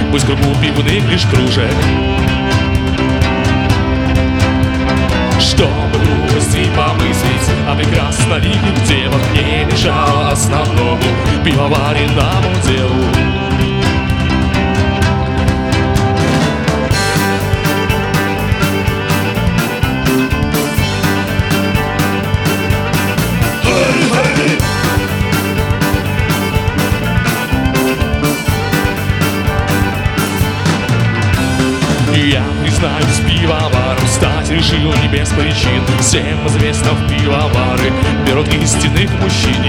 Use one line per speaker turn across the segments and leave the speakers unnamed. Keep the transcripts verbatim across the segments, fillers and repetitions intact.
Пусть кругу пивных лишь кружек, чтобы глупости помыслить о прекрасной девах не мешало основному пивоваренному делу. Я признаюсь, пивоваром стать решил не без причин. Всем известно, в пивовары берут истинных мужчин.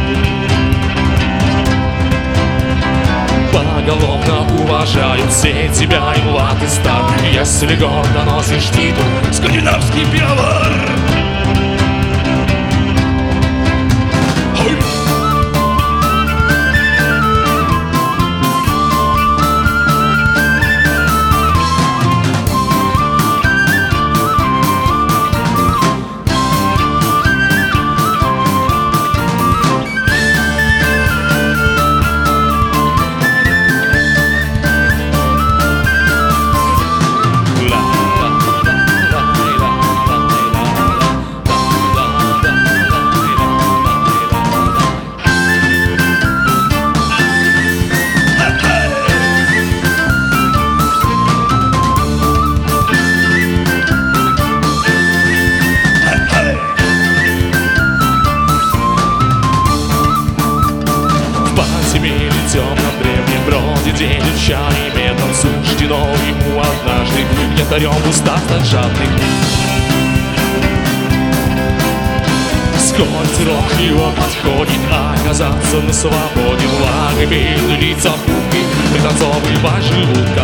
Поголовно уважают все тебя и млад и стар, если гордо носишь титул скандинавский пивовар. В темном древнем броде делит чай медом суждено ему однажды янтарем устав так жадных. Сколь срок его подходит, а оказаться на свободе влагами лица пупки, пританцовывая желудка.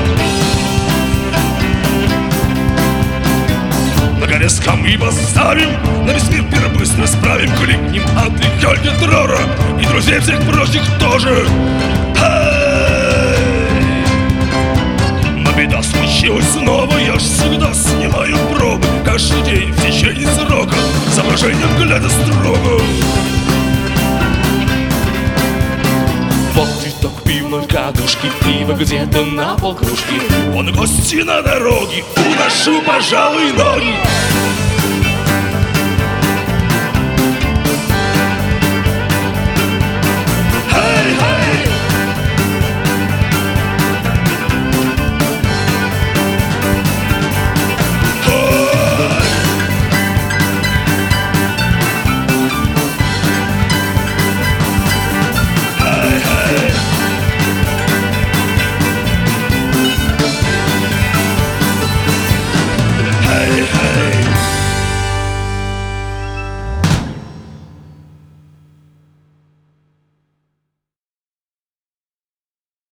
Наконец скамьи поставим, на весь мир пир быстро справим, кликнем от Хельги Трора и друзей всех прочих тоже. Эй! Но беда случилась снова, я ж всегда снимаю пробы каждый день в течение срока, с выражением глядя строго. Вот итог пивной кадушки, пиво где-то на полкружки. Вон гости на дороге, уношу, пожалуй, ноги. Hey, hey.